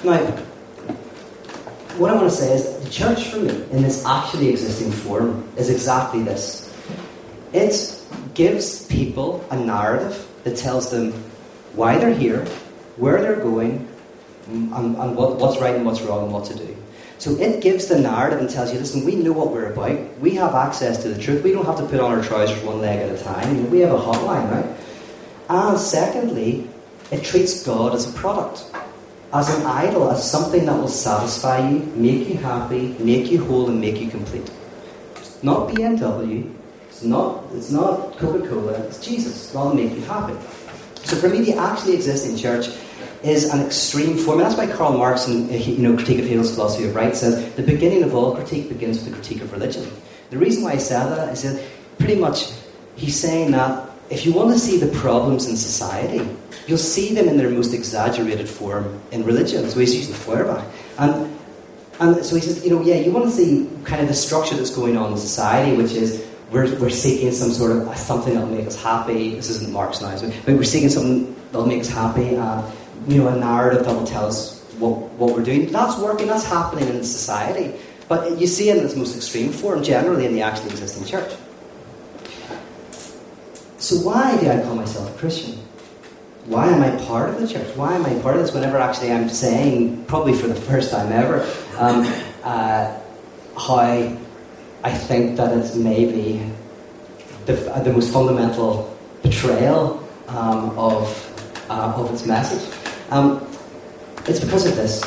Now, what I want to say is the church for me, in its actually existing form, is exactly this. It gives people a narrative that tells them why they're here, where they're going, and what's right and what's wrong and what to do. So it gives the narrative and tells you, listen, we know what we're about. We have access to the truth. We don't have to put on our trousers one leg at a time. We have a hotline, right? And secondly, it treats God as a product, as an idol, as something that will satisfy you, make you happy, make you whole, and make you complete. It's not BMW. It's not Coca-Cola. It's Jesus. That'll make you happy. So for me, the actually existing church is an extreme form. And that's why Karl Marx in Critique of Hegel's Philosophy of Right says the beginning of all critique begins with the critique of religion. The reason why he said that is that pretty much he's saying that if you want to see the problems in society, you'll see them in their most exaggerated form in religion. So he's using Feuerbach. And so he says, you want to see kind of the structure that's going on in society, which is we're seeking some sort of something that'll make us happy. This isn't Marx now, but we're seeking something that'll make us happy. A narrative that will tell us what we're doing. That's working, that's happening in society. But you see it in its most extreme form, generally in the actually existing church. So why do I call myself a Christian? Why am I part of the church? Why am I part of this whenever actually I'm saying, probably for the first time ever, how I think that it's maybe the most fundamental betrayal of its message? It's because of this.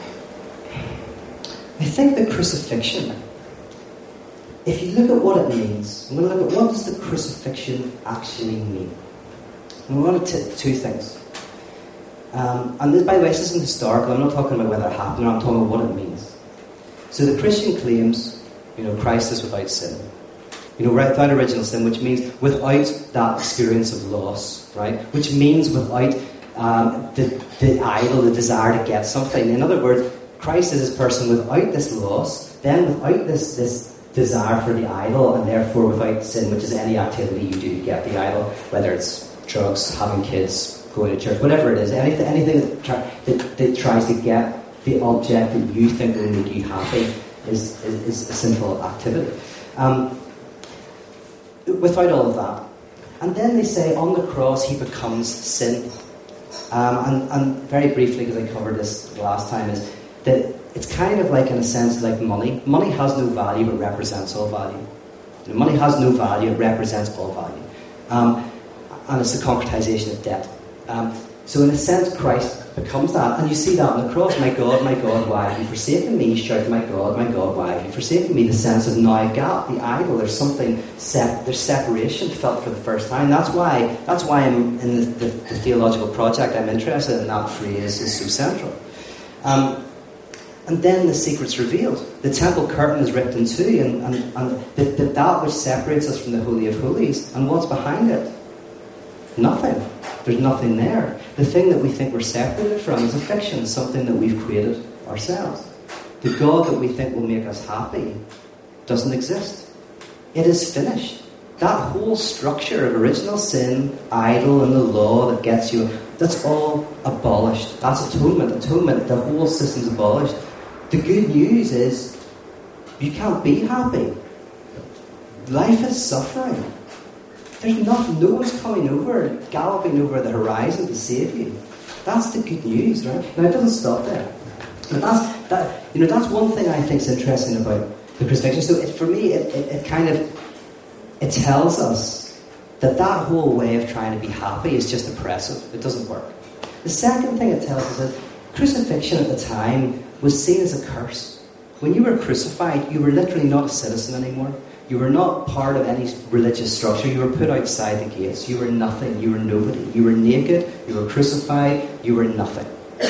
I think the crucifixion, if you look at what it means, I'm going to look at what does the crucifixion actually mean. And we're going to two things. And this, by the way, this isn't historical. I'm not talking about whether it happened, I'm talking about what it means. So the Christian claims, Christ is without sin. Without original sin, which means without that experience of loss, right? Which means without the idol, the desire to get something. In other words, Christ is this person without this loss, then without this desire for the idol, and therefore without sin, which is any activity you do to get the idol, whether it's drugs, having kids, going to church, whatever it is, anything that tries to get the object that you think will make you happy is a sinful activity. Without all of that. And then they say on the cross he becomes sin. And very briefly, because I covered this last time, is that it's kind of like, in a sense, like money. Money has no value, but represents all value. Money has no value, it represents all value. And it's the concretization of debt. So in a sense, Christ becomes that. And you see that on the cross. My God, why have you forsaken me? Shout, my God, why have you forsaken me? The sense of now gap, the idol. There's something, there's separation felt for the first time. That's why I'm in the theological project. I'm interested in that phrase is so central. And then the secret's revealed. The temple curtain is ripped in two, and that which separates us from the Holy of Holies. And what's behind it? Nothing. There's nothing there. The thing that we think we're separated from is a fiction, something that we've created ourselves. The God that we think will make us happy doesn't exist. It is finished. That whole structure of original sin, idol, and the law that gets you, that's all abolished. That's atonement. The whole system's abolished. The good news is you can't be happy. Life is suffering. There's no one's coming over, galloping over the horizon to save you. That's the good news, right? Now, it doesn't stop there. And that's one thing I think is interesting about the crucifixion. So for me, it tells us that whole way of trying to be happy is just oppressive. It doesn't work. The second thing it tells us is that crucifixion at the time was seen as a curse. When you were crucified, you were literally not a citizen anymore. You were not part of any religious structure. You were put outside the gates. You were nothing. You were nobody. You were naked. You were crucified. You were nothing.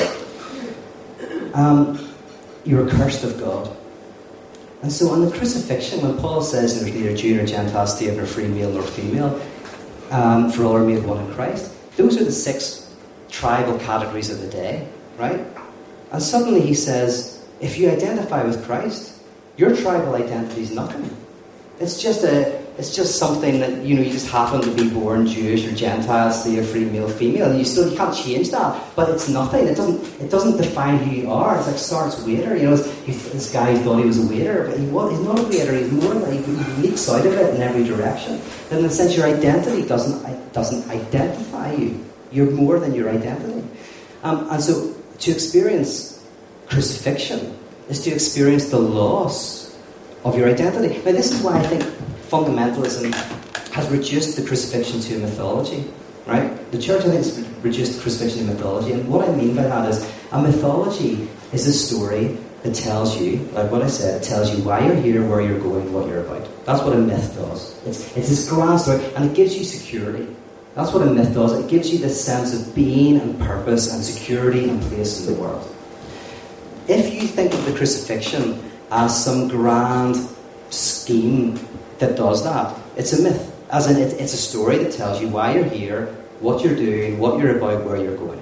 You were cursed of God. And so on the crucifixion, when Paul says there's neither Jew nor Gentile, slave nor free, male nor female, for all are made one in Christ, those are the 6 tribal categories of the day, right? And suddenly he says, if you identify with Christ, your tribal identity is nothing. It's just It's just something that, you just happen to be born Jewish or Gentile, slave, free, male, female, and you can't change that. But it's nothing. It doesn't define who you are. It's like Sartre's waiter. This guy thought he was a waiter, but he's not a waiter. He's more like he leaks out of it in every direction. And in a sense, your identity doesn't identify you. You're more than your identity. And so to experience crucifixion is to experience the loss of your identity. Now, this is why I think fundamentalism has reduced the crucifixion to a mythology, right? The church, I think, has reduced the crucifixion to mythology, and what I mean by that is a mythology is a story that tells you, like what I said, it tells you why you're here, where you're going, what you're about. That's what a myth does. It's this grand story, and it gives you security. That's what a myth does. It gives you this sense of being and purpose and security and place in the world. If you think of the crucifixion as some grand scheme that does that, it's a myth. As in, it's a story that tells you why you're here, what you're doing, what you're about, where you're going.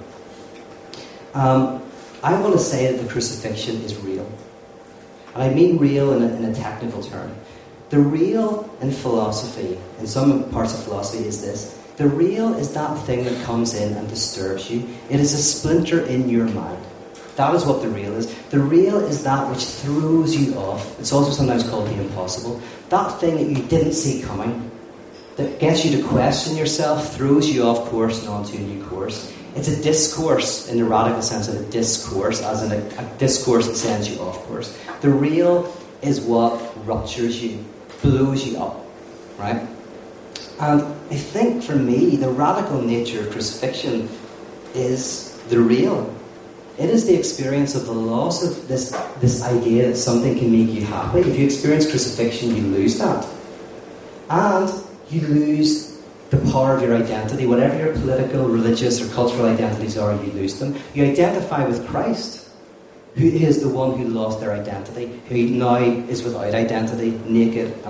I want to say that the crucifixion is real. And I mean real in a technical term. The real in philosophy, in some parts of philosophy, is this. The real is that thing that comes in and disturbs you. It is a splinter in your mind. That is what the real is. The real is that which throws you off. It's also sometimes called the impossible. That thing that you didn't see coming, that gets you to question yourself, throws you off course and onto a new course. It's a discourse in the radical sense of a discourse, as in a discourse that sends you off course. The real is what ruptures you, blows you up, right? And I think for me, the radical nature of crucifixion is the real. It is the experience of the loss of this idea that something can make you happy. If you experience crucifixion, you lose that. And you lose the power of your identity. Whatever your political, religious, or cultural identities are, you lose them. You identify with Christ, who is the one who lost their identity, who now is without identity, naked and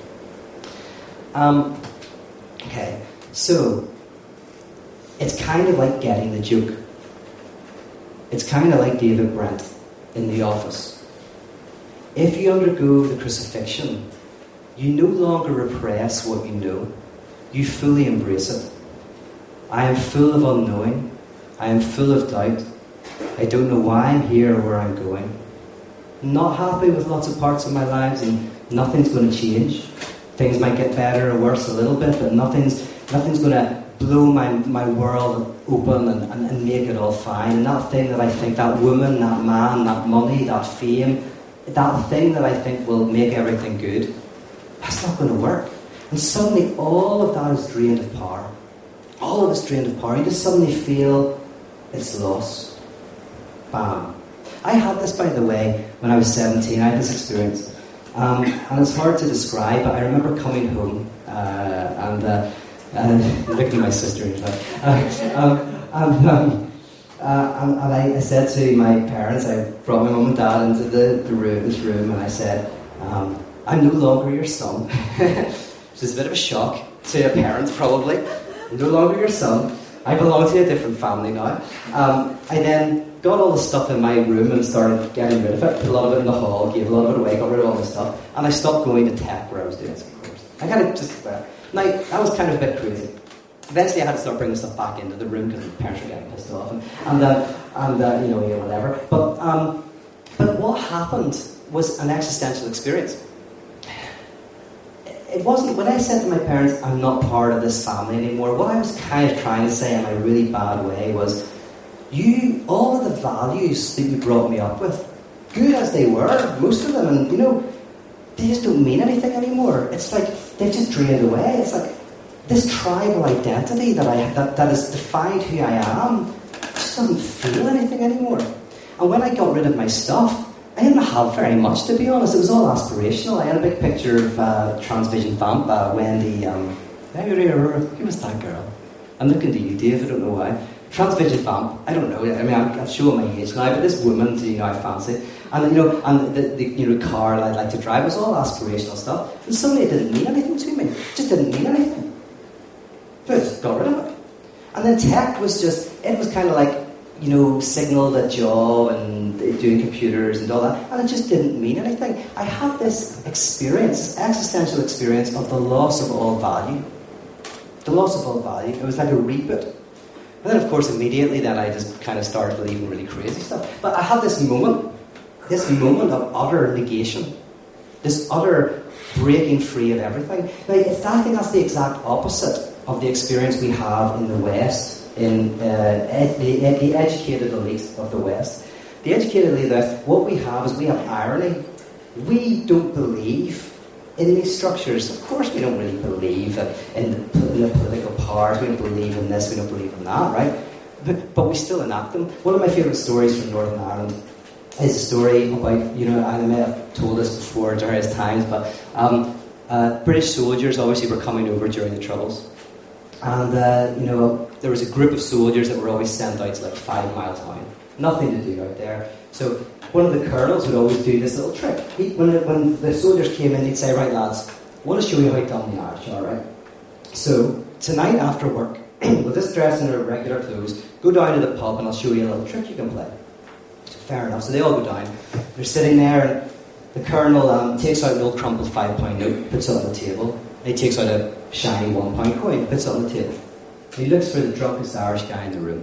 alone. Okay, so it's kind of like getting the joke. It's kind of like David Brent in The Office. If you undergo the crucifixion, you no longer repress what you know. You fully embrace it. I am full of unknowing. I am full of doubt. I don't know why I'm here or where I'm going. I'm not happy with lots of parts of my lives, and nothing's going to change. Things might get better or worse a little bit, but nothing's going to blow my world open and make it all fine. And that thing that I think, that woman, that man, that money, that fame, that thing that I think will make everything good, that's not going to work. And suddenly all of that is drained of power. All of it's drained of power. You just suddenly feel it's lost. Bam. I had this, by the way, when I was 17. I had this experience. And it's hard to describe, but I remember coming home and looking at my sister and I said to my parents, I brought my mum and dad into this room, and I said, I'm no longer your son. Which is a bit of a shock to a parent, probably. I'm no longer your son. I belong to a different family now. I then got all the stuff in my room and started getting rid of it. Put a lot of it in the hall, gave a lot of it away, got rid of all my stuff, and I stopped going to tech where I was doing some course. I kind of just, now, that was kind of a bit crazy. Eventually I had to start bringing stuff back into the room because my parents were getting pissed off and whatever. But what happened was an existential experience. It wasn't, when I said to my parents, I'm not part of this family anymore, what I was kind of trying to say in a really bad way was, all of the values that you brought me up with, good as they were, most of them, and they just don't mean anything anymore. It's like they've just drained away. It's like this tribal identity that has defined who I am just doesn't feel anything anymore. And when I got rid of my stuff, I didn't have very much, to be honest. It was all aspirational. I had a big picture of Transvision Vamp, Wendy. Who was that girl? I'm looking to you, Dave. I don't know why. Transvision Vamp. I don't know. I mean, I'm showing my age now, but this woman, I fancy, and the car I'd like to drive was all aspirational stuff. And suddenly it didn't mean anything to me. It just didn't mean anything. So I just got rid of it. And then tech was kind of like, signalled a job and doing computers and all that, and it just didn't mean anything. I had this experience, this existential experience of the loss of all value. The loss of all value. It was like a reboot. And then, of course, immediately then I just kind of started believing really crazy stuff. But I had this moment of utter negation, this utter breaking free of everything. Now, I think that's the exact opposite of the experience we have in the West, in the educated elite of the West. The educated elite of the West, what we have irony. We don't believe in these structures. Of course we don't really believe in the political powers. We don't believe in this, we don't believe in that, right? But we still enact them. One of my favourite stories from Northern Ireland is a story about, I may have told this before at various times, but British soldiers obviously were coming over during the Troubles. And, there was a group of soldiers that were always sent out to 5 Mile Town. Nothing to do out there. So one of the colonels would always do this little trick. When the soldiers came in, he'd say, right lads, I want to show you how to done the Irish, alright? So tonight after work, with this dress in our regular clothes, go down to the pub and I'll show you a little trick you can play. So fair enough. So they all go down. They're sitting there and the colonel takes out an old crumpled £5 note, puts it on the table. And he takes out a shiny £1 coin, puts it on the table. He looks for the drunkest Irish guy in the room.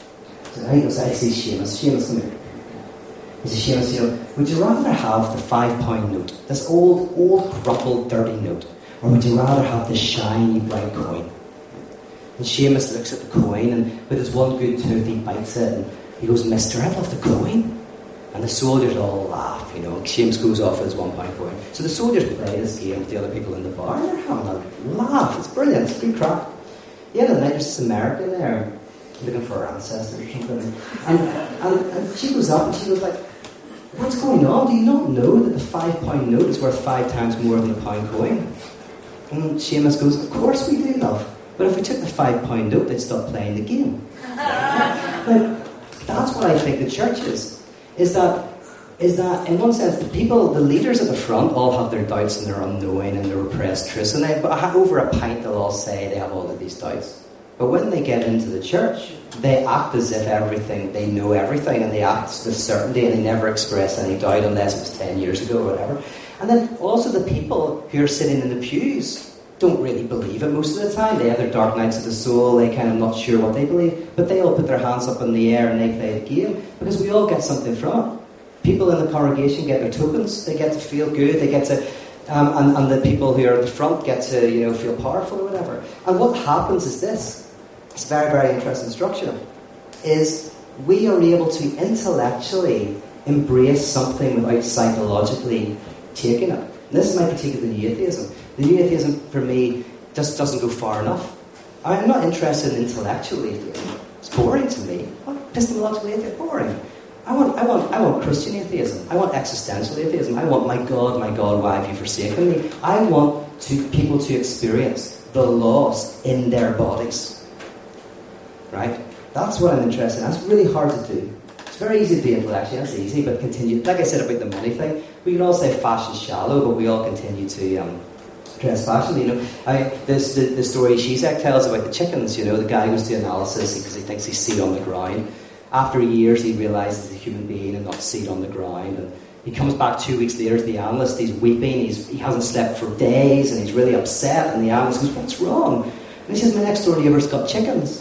So he goes, I see Seamus. Seamus, come here. He says, Seamus, would you rather have the £5 note, this old, crumpled, dirty note, or would you rather have this shiny, bright coin? And Seamus looks at the coin, and with his one good tooth, he bites it, and he goes, Mister, I love the coin. And the soldiers all laugh, Seamus goes off with his £1 coin. So the soldiers play this game with the other people in the bar, and they're having a laugh. It's brilliant, it's good crack. At the end of the night, there's this American there, looking for her ancestors or something. And she goes up and she goes like, what's going on? Do you not know that the £5 note is worth 5 times more than a pound coin? And Seamus goes, of course we do, love. But if we took the £5 note, they'd stop playing the game. Now, that's what I think the church is. Is that in one sense, the leaders at the front all have their doubts and their unknowing and their repressed truths. And over a pint, they'll all say they have all of these doubts. But when they get into the church, they act as if they know everything, and they act with certainty, and they never express any doubt unless it was 10 years ago or whatever. And then also the people who are sitting in the pews don't really believe it most of the time. They have their dark nights of the soul, they kind of not sure what they believe, but they all put their hands up in the air and they play the game, because we all get something from it. People in the congregation get their tokens, they get to feel good, they get to, and the people who are at the front get to, feel powerful or whatever. And what happens is this. It's a very, very interesting structure, is we are able to intellectually embrace something without psychologically taking it. And this is my critique of the new atheism. The new atheism, for me, just doesn't go far enough. I'm not interested in intellectual atheism. It's boring to me. Epistemological atheism, boring. I want Christian atheism. I want existential atheism. I want, my God, why have you forsaken me? I want people to experience the loss in their bodies. Right? That's what I'm interested in. That's really hard to do. It's very easy to be intellectual. That's easy, but continue. Like I said about the money thing, we can all say fashion's shallow, but we all continue to dress fashion. The story Shizak tells about the chickens. The guy goes to analysis because he thinks he's seed on the ground. After years, he realises he's a human being and not seed on the ground. And he comes back 2 weeks later to the analyst. He's weeping. He hasn't slept for days, and he's really upset. And the analyst goes, "What's wrong?" And he says, "My next door neighbour's got chickens."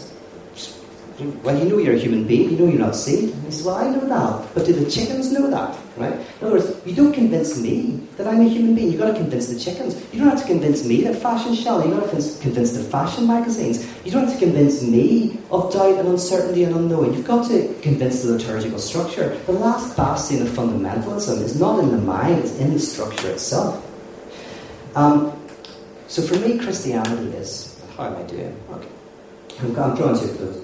Well, you're a human being, you're not seed. And he says, well, I know that, but do the chickens know that? Right? In other words, you don't convince me that I'm a human being, you've got to convince the chickens. You don't have to convince me that fashion's shallow, you've got to convince the fashion magazines. You don't have to convince me of doubt and uncertainty and unknowing. You've got to convince the liturgical structure. The last bastion of fundamentalism is not in the mind, it's in the structure itself. So for me, Christianity is, how am I doing? Okay. I'm drawing to a close.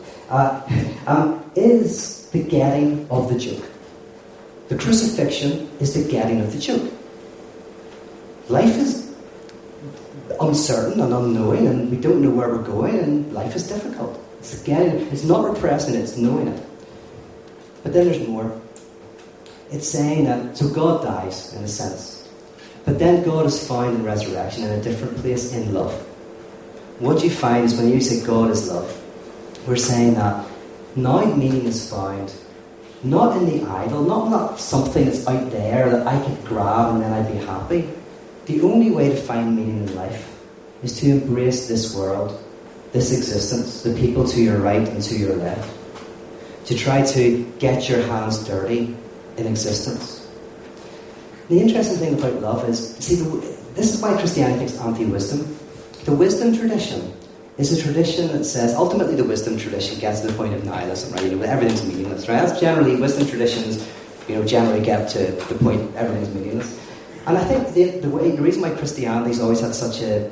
Is the getting of the joke. The crucifixion is the getting of the joke. Life is uncertain and unknowing, and we don't know where we're going, and life is difficult. It's the getting. It's not repressing it, it's knowing it. But then there's more. It's saying that, so God dies, in a sense. But then God is found in resurrection in a different place in love. What you find is when you say God is love, we're saying that Now meaning is found not in the idol, not something that's out there that I could grab and then I'd be happy. The only way to find meaning in life is to embrace this world, this existence, the people to your right and to your left. To try to get your hands dirty in existence. The interesting thing about love is, see, this is why Christianity thinks anti-wisdom. The wisdom tradition is a tradition that says, ultimately the wisdom tradition gets to the point of nihilism, right? Everything's meaningless, right? That's generally, wisdom traditions, generally get to the point everything's meaningless. And I think the reason why Christianity's always had such a,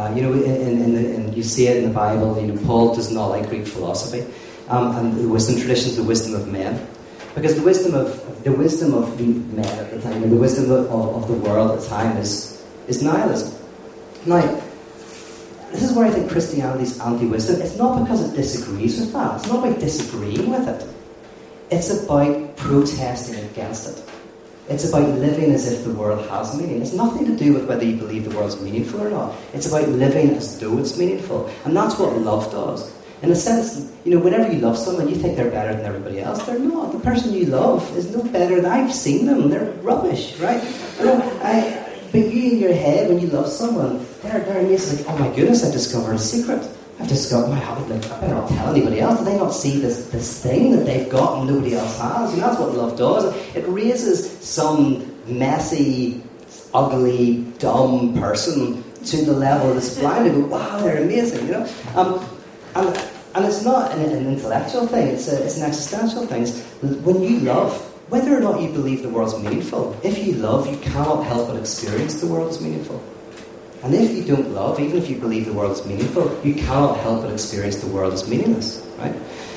you see it in the Bible, Paul does not like Greek philosophy, and the wisdom tradition is the wisdom of men. Because the wisdom of the men at the time, and the wisdom of the world at the time is nihilism. Now, this is where I think Christianity is anti-wisdom. It's not because it disagrees with that. It's not about disagreeing with it. It's about protesting against it. It's about living as if the world has meaning. It's nothing to do with whether you believe the world's meaningful or not. It's about living as though it's meaningful. And that's what love does. In a sense, whenever you love someone, you think they're better than everybody else. They're not. The person you love is no better than... I've seen them. They're rubbish, right? But you in your head, when you love someone, they're amazing. Like, oh my goodness, I've discovered a secret. I've discovered my habit. Like, I better not tell anybody else. Do they not see this thing that they've got and nobody else has? That's what love does. It raises some messy, ugly, dumb person to the level that's blind and go, wow, they're amazing, And it's not an intellectual thing, it's an existential thing. When you love, whether or not you believe the world's meaningful, if you love, you cannot help but experience the world as meaningful. And if you don't love, even if you believe the world is meaningful, you cannot help but experience the world as meaningless, right?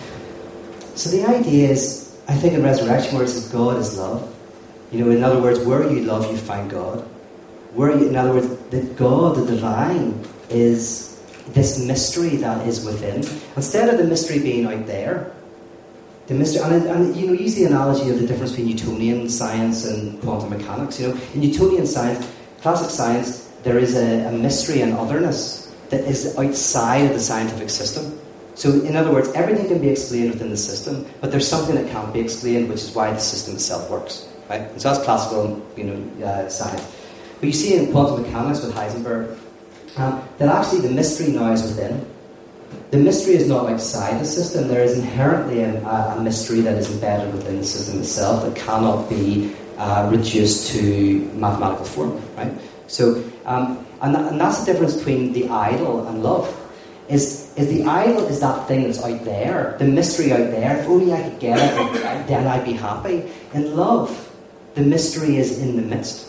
So the idea is, I think in Resurrection, where it says God is love, in other words, where you love, you find God. In other words, that God, the divine, is this mystery that is within. Instead of the mystery being out there, the mystery, and use the analogy of the difference between Newtonian science and quantum mechanics. In Newtonian science, classic science, there is a mystery and otherness that is outside of the scientific system. So, in other words, everything can be explained within the system, but there's something that can't be explained, which is why the system itself works. Right? And so that's classical, science. But you see in quantum mechanics with Heisenberg, that actually the mystery now is within. The mystery is not outside the system. There is inherently a mystery that is embedded within the system itself that cannot be reduced to mathematical form. Right? So, and that's the difference between the idol and love. Is the idol is that thing that's out there, the mystery out there. If only I could get it, then I'd be happy. In love, the mystery is in the midst.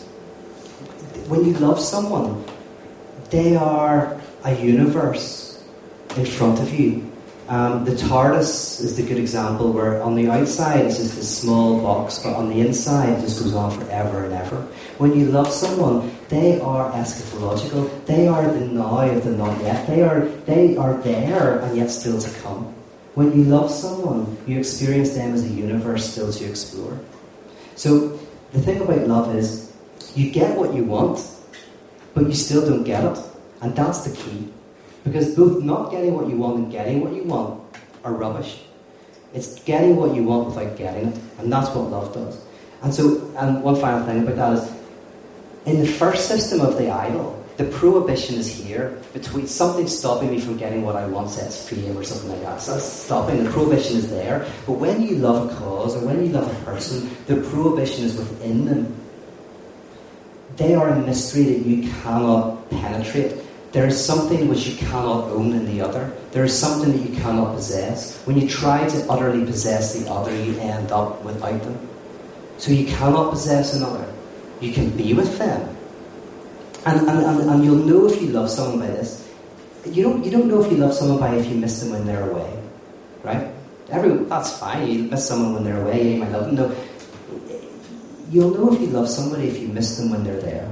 When you love someone, they are a universe in front of you. The TARDIS is the good example, where on the outside it's just this small box, but on the inside it just goes on forever and ever. When you love someone, they are eschatological. They are the now of the not yet. They are there and yet still to come. When you love someone, you experience them as a universe still to explore. So the thing about love is, you get what you want, but you still don't get it. And that's the key. Because both not getting what you want and getting what you want are rubbish. It's getting what you want without getting it. And that's what love does. And one final thing about that is, in the first system of the idol, the prohibition is here between something stopping me from getting what I want, say it's fame or something like that. So that's stopping, the prohibition is there. But when you love a cause or when you love a person, the prohibition is within them. They are a mystery that you cannot penetrate. There is something which you cannot own in the other. There is something that you cannot possess. When you try to utterly possess the other, you end up without them. So you cannot possess another. You can be with them. And you'll know if you love someone by this. You don't know if you love someone by if you miss them when they're away. Right? That's fine. You miss someone when they're away, you might love them. No. You'll know if you love somebody if you miss them when they're there.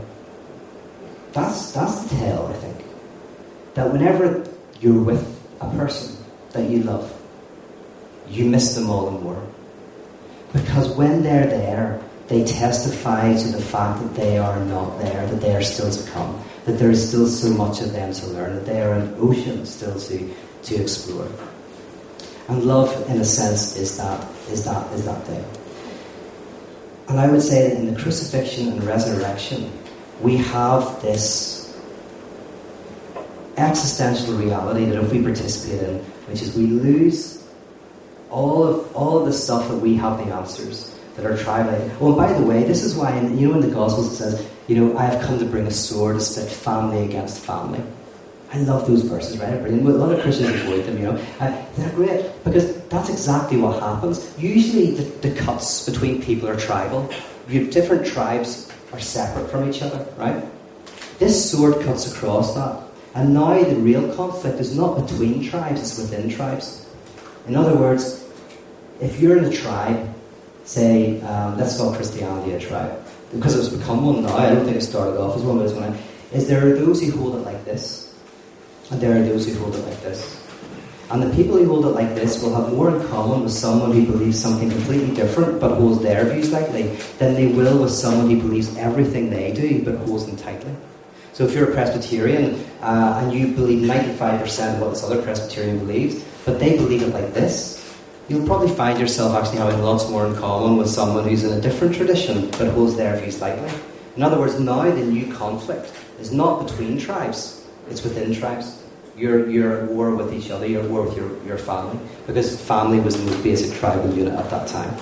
That's the tell, I think. That whenever you're with a person that you love, you miss them all the more. Because when they're there, they testify to the fact that they are not there, that they are still to come, that there is still so much of them to learn, that they are an ocean still to explore. And love, in a sense, is that thing. And I would say that in the crucifixion and resurrection, we have this existential reality that if we participate in, which is we lose all of the stuff that we have the answers that are tribal. Oh, and by the way, this is why, in the Gospels it says, I have come to bring a sword to split family against family. I love those verses, right? Brilliant. A lot of Christians avoid them, They're great, because that's exactly what happens. Usually the cuts between people are tribal. Different tribes are separate from each other, right? This sword cuts across that. And now the real conflict is not between tribes, it's within tribes. In other words, if you're in a tribe, say, let's call Christianity a tribe, because it's become one now, I don't think it started off as one, but it's one. There are those who hold it like this, and there are those who hold it like this. And the people who hold it like this will have more in common with someone who believes something completely different but holds their views lightly than they will with someone who believes everything they do but holds them tightly. So if you're a Presbyterian and you believe 95% of what this other Presbyterian believes, but they believe it like this, you'll probably find yourself actually having lots more in common with someone who's in a different tradition but holds their views lightly. In other words, now the new conflict is not between tribes, it's within tribes. You're at war with each other, you're at war with your family, because family was the most basic tribal unit at that time.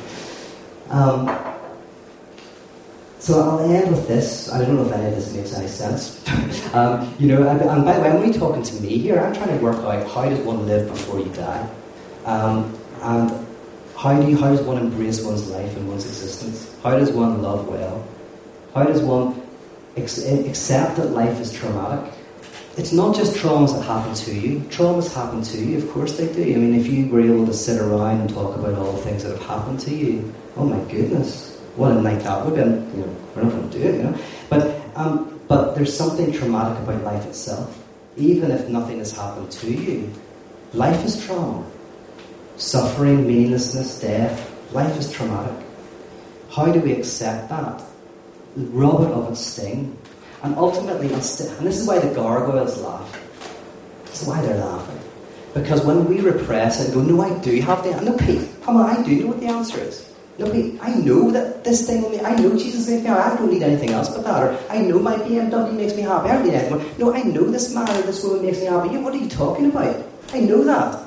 So I'll end with this. I don't know if any of this makes any sense. And by the way, when you're talking to me here, I'm trying to work out how does one live before you die? And how does one embrace one's life and one's existence? How does one love well? How does one accept that life is traumatic? It's not just traumas that happen to you. Traumas happen to you, of course they do. I mean, if you were able to sit around and talk about all the things that have happened to you, oh my goodness, what a night that would have been. We're not going to do it, But there's something traumatic about life itself. Even if nothing has happened to you, life is trauma. Suffering, meaninglessness, death, life is traumatic. How do we accept that? Rob it of its sting. And ultimately, and this is why the gargoyles laugh. This is why they're laughing. Because when we repress it and go, no, I do have the answer. No, Pete, come on, I do know what the answer is. No, Pete, I know that this thing, I know Jesus makes me happy. I don't need anything else but that. Or I know my BMW makes me happy. I don't need anything more. No, I know this man or this woman makes me happy. What are you talking about? I know that.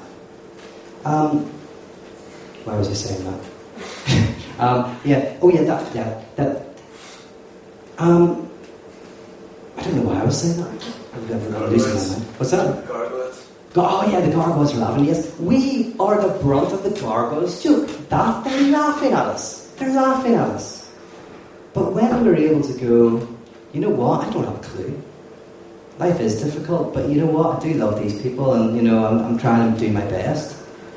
Why was I saying that? I don't know why I was saying that. I'm losing my mind. What's that? Gargoyles. Oh yeah, the gargoyles are laughing. Yes, we are the brunt of the gargoyles. That they're laughing at us. They're laughing at us. But when we're able to go, you know what? I don't have a clue. Life is difficult, but you know what? I do love these people, and I'm trying to do my best.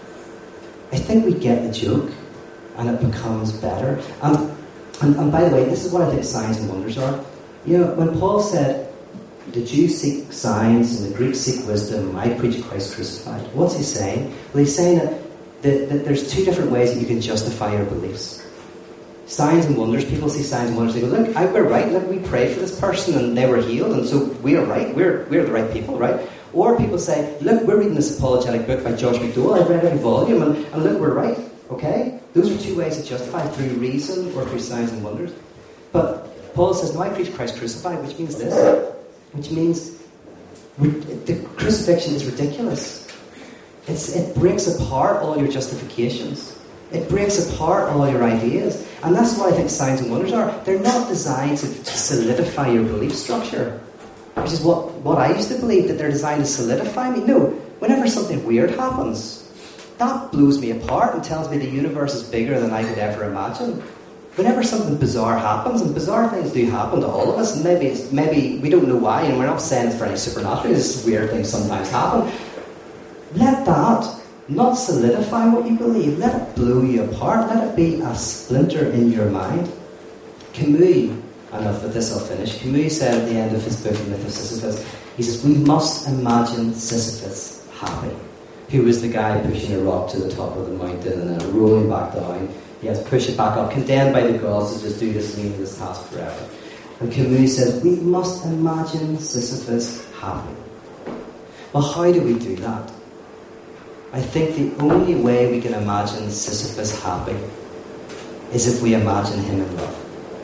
I think we get the joke, and it becomes better. And by the way, this is what I think signs and wonders are. When Paul said, the Jews seek signs and the Greeks seek wisdom, I preach Christ crucified. What's he saying? Well, he's saying that there's two different ways that you can justify your beliefs. Signs and wonders. People see signs and wonders. They go, look, we're right. Look, we prayed for this person and they were healed, and so we are right. We're the right people, right? Or people say, look, we're reading this apologetic book by Josh McDowell. I've read every volume, and look, we're right. Okay? Those are two ways to justify, through reason or through signs and wonders. But Paul says, no, I preach Christ crucified, which means this. Which means the crucifixion is ridiculous. It breaks apart all your justifications. It breaks apart all your ideas. And that's what I think signs and wonders are. They're not designed to solidify your belief structure, which is what I used to believe, that they're designed to solidify me. No, whenever something weird happens, that blows me apart and tells me the universe is bigger than I could ever imagine. Whenever something bizarre happens, and bizarre things do happen to all of us, and maybe we don't know why, and we're not saying it's for any supernatural, just weird things sometimes happen. Let that not solidify what you believe. Let it blow you apart. Let it be a splinter in your mind. Camus, and with this I'll finish, Camus said at the end of his book, The Myth of Sisyphus, he says, we must imagine Sisyphus happy. Who was the guy pushing a rock to the top of the mountain and then rolling back down. He has to push it back up, condemned by the gods to just do this meaningless task forever. And Camus says, we must imagine Sisyphus happy. Well, how do we do that? I think the only way we can imagine Sisyphus happy is if we imagine him in love.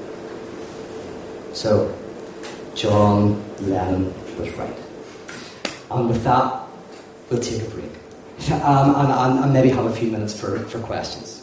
So, John Lennon was right. And with that, we'll take a break. And maybe have a few minutes for questions.